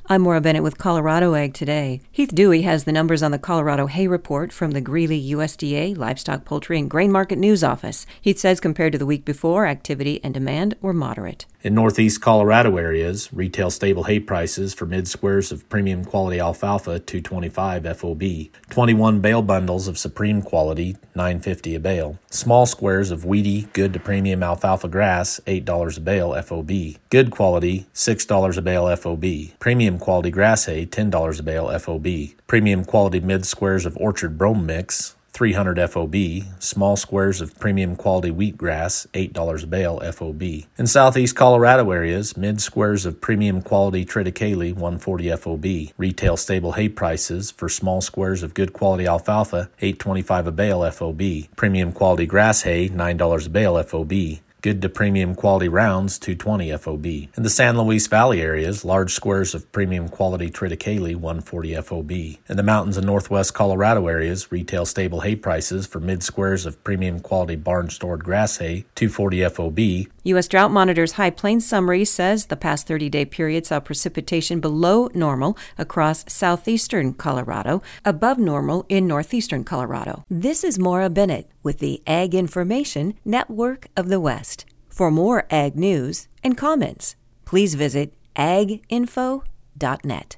I'm Maura Bennett with Colorado Ag Today. Heath Dewey has the numbers on the Colorado Hay Report from the Greeley USDA Livestock, Poultry, and Grain Market News Office. Heath says compared to the week before, activity and demand were moderate. In northeast Colorado areas, retail stable hay prices for mid-squares of premium quality alfalfa $2.25 FOB, 21 bale bundles of supreme quality $9.50 a bale, small squares of weedy good to premium alfalfa grass $8 a bale FOB, good quality $6 a bale FOB, premium quality grass hay $10 a bale FOB, premium quality mid-squares of orchard brome mix 300 FOB, small squares of premium quality wheatgrass, $8 a bale FOB. In southeast Colorado areas, mid-squares of premium quality triticale, $140 FOB. Retail stable hay prices for small squares of good quality alfalfa, $8.25 a bale FOB. Premium quality grass hay, $9 a bale FOB. Good to premium quality rounds, $2.20 FOB. In the San Luis Valley areas, large squares of premium quality triticale, $140 FOB. In the mountains and northwest Colorado areas, retail stable hay prices for mid-squares of premium quality barn-stored grass hay, $2.40 FOB. U.S. Drought Monitor's High Plains Summary says the past 30-day period saw precipitation below normal across southeastern Colorado, above normal in northeastern Colorado. This is Maura Bennett with the Ag Information Network of the West. For more ag news and comments, please visit aginfo.net.